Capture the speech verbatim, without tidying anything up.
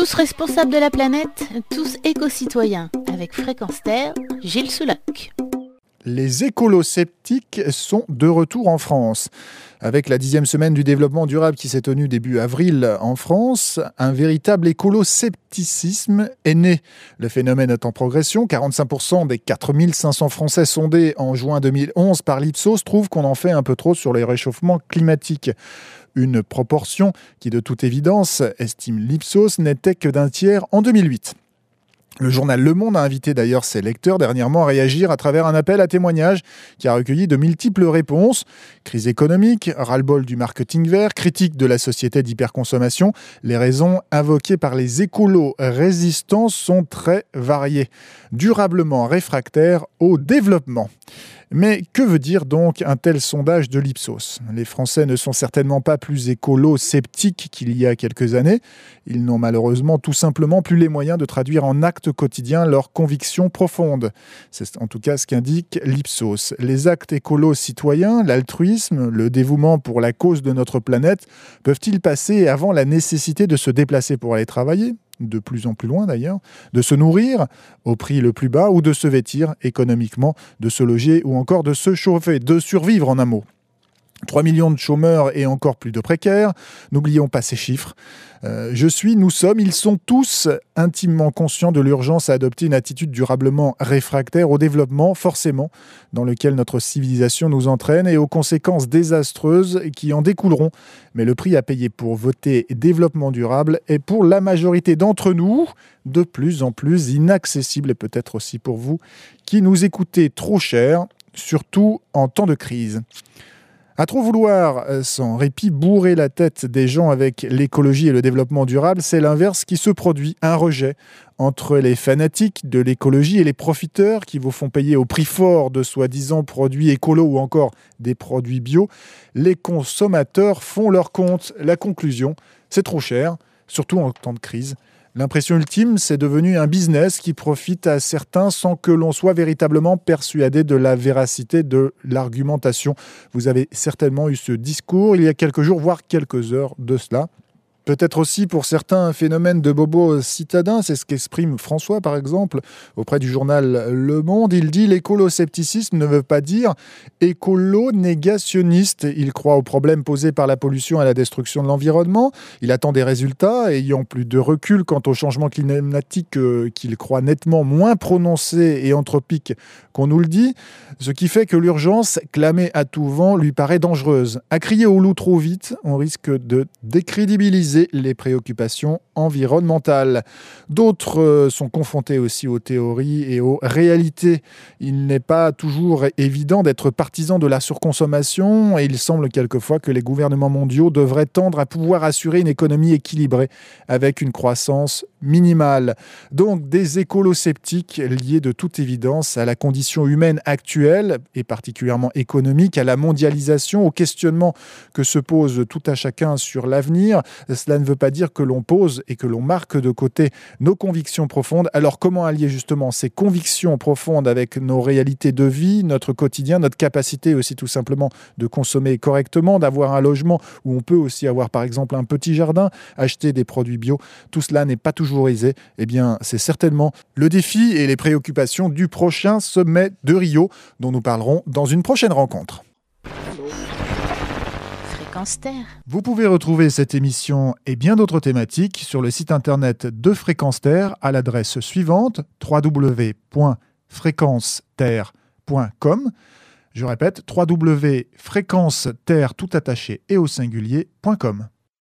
Tous responsables de la planète, tous éco-citoyens. Avec Fréquence Terre, Gilles Soulac. Les écolo-sceptiques sont de retour en France. Avec la dixième semaine du développement durable qui s'est tenue début avril en France, un véritable écolo-scepticisme est né. Le phénomène est en progression. quarante-cinq pour cent des quatre mille cinq cents Français sondés en juin deux mille onze par l'Ipsos trouvent qu'on en fait un peu trop sur les réchauffements climatiques. Une proportion qui, de toute évidence, estime l'Ipsos, n'était que d'un tiers en deux mille huit. Le journal Le Monde a invité d'ailleurs ses lecteurs dernièrement à réagir à travers un appel à témoignages qui a recueilli de multiples réponses. Crise économique, ras-le-bol du marketing vert, critique de la société d'hyperconsommation. Les raisons invoquées par les écolos résistants sont très variées. Durablement réfractaires au développement. Mais que veut dire donc un tel sondage de l'Ipsos ? Les Français ne sont certainement pas plus écolo-sceptiques qu'il y a quelques années. Ils n'ont malheureusement tout simplement plus les moyens de traduire en actes quotidiens leurs convictions profondes. C'est en tout cas ce qu'indique l'Ipsos. Les actes écolo-citoyens, l'altruisme, le dévouement pour la cause de notre planète, peuvent-ils passer avant la nécessité de se déplacer pour aller travailler ? De plus en plus loin d'ailleurs, de se nourrir au prix le plus bas ou de se vêtir économiquement, de se loger ou encore de se chauffer, de survivre en un mot. trois millions de chômeurs et encore plus de précaires. N'oublions pas ces chiffres. Euh, je suis, nous sommes, ils sont tous intimement conscients de l'urgence à adopter une attitude durablement réfractaire au développement, forcément, dans lequel notre civilisation nous entraîne et aux conséquences désastreuses qui en découleront. Mais le prix à payer pour voter développement durable est pour la majorité d'entre nous de plus en plus inaccessible et peut-être aussi pour vous qui nous écoutez trop cher, surtout en temps de crise. À trop vouloir, sans répit, bourrer la tête des gens avec l'écologie et le développement durable, c'est l'inverse qui se produit, un rejet entre les fanatiques de l'écologie et les profiteurs qui vous font payer au prix fort de soi-disant produits écolos ou encore des produits bio. Les consommateurs font leur compte. La conclusion, c'est trop cher, surtout en temps de crise. L'impression ultime, c'est devenu un business qui profite à certains sans que l'on soit véritablement persuadé de la véracité de l'argumentation. Vous avez certainement eu ce discours il y a quelques jours, voire quelques heures de cela. Peut-être aussi pour certains un phénomène de bobo citadin, c'est ce qu'exprime François par exemple auprès du journal Le Monde. Il dit « L'écolo-scepticisme ne veut pas dire écolo-négationniste ». Il croit aux problèmes posés par la pollution et la destruction de l'environnement. Il attend des résultats, ayant plus de recul quant au changement climatique euh, qu'il croit nettement moins prononcé et anthropique qu'on nous le dit. Ce qui fait que l'urgence, clamée à tout vent, lui paraît dangereuse. À crier au loup trop vite, on risque de décrédibiliser les préoccupations environnementales. D'autres euh, sont confrontés aussi aux théories et aux réalités. Il n'est pas toujours évident d'être partisan de la surconsommation et il semble quelquefois que les gouvernements mondiaux devraient tendre à pouvoir assurer une économie équilibrée avec une croissance minimale. Donc des écolo-sceptiques liés de toute évidence à la condition humaine actuelle et particulièrement économique, à la mondialisation, au questionnement que se pose tout à chacun sur l'avenir. Cela ne veut pas dire que l'on pose et que l'on marque de côté nos convictions profondes. Alors comment allier justement ces convictions profondes avec nos réalités de vie, notre quotidien, notre capacité aussi tout simplement de consommer correctement, d'avoir un logement où on peut aussi avoir par exemple un petit jardin, acheter des produits bio. Tout cela n'est pas toujours aisé. Eh bien, c'est certainement le défi et les préoccupations du prochain sommet de Rio dont nous parlerons dans une prochaine rencontre. Fréquence Terre. Vous pouvez retrouver cette émission et bien d'autres thématiques sur le site internet de Fréquence Terre à l'adresse suivante w w w point fréquence terre point com. Je répète, w w w point fréquence terre tout attaché et au singulier point com.